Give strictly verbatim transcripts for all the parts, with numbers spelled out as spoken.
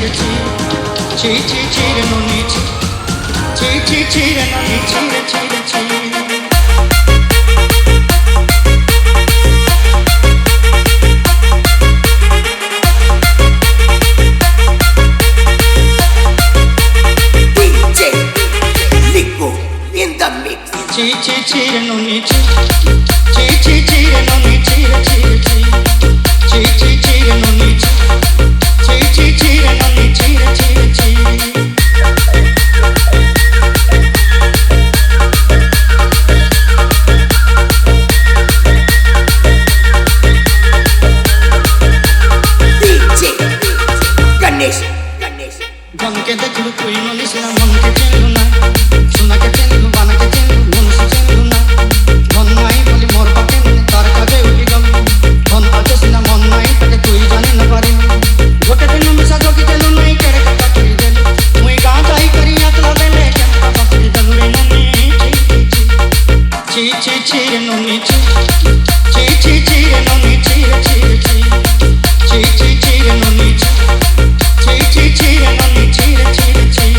chire chi chi chi chire no ni chi chi chi chire no ni chire chire chi Chi chi chire no ni chi chi chi chire no ni chire chire chi chi chi chire no ni chi chi chi chire no ni chire chire chi D J Ganesh Ganesh Gan ke dekhu koi no nisna man ke chelu na suna ke chelu bana ke chelu chire no ni chi chi chi chire no ni chire chire chi chi chi chire no ni chi chi chi chire no ni chire chire chi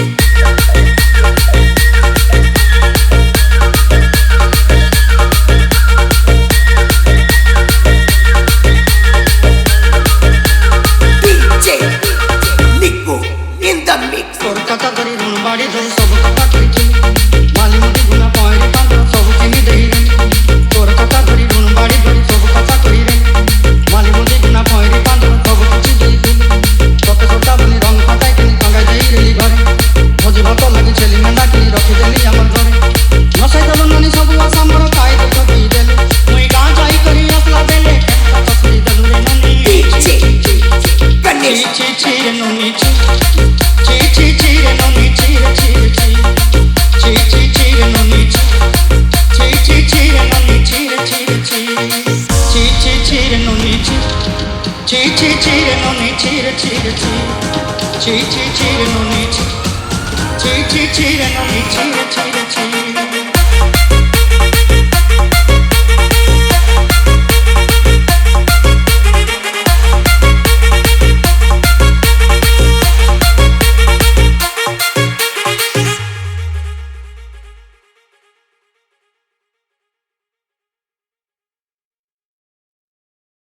D J Nico in the mix Kolkata kari run badi dhari sab kata kari chi mali mudi guna poiri panda sab kini dehi Kolkata kari run badi dhari sab kata kari re mali mudi guna poiri panda sab kichi dehi dili sote sota bani rang patai kini tanga dehi reli ghare bhoji bhato lagi cheli menda kini rakhi deli amar ghare nasai dalo nani sabu asambar kai dekho ki delu mui ga jai kari asla dele tasri dalu re nani D J Ganesh chi chi re nani chi chi chi chire no ni chire chire chi chi chi chire no ni chi chi chi chire no ni chire chire chi chi chi chire no ni chi chi chi chire no ni chire chire chi chi chi chire no ni chi chi chi chire no ni chire chire chi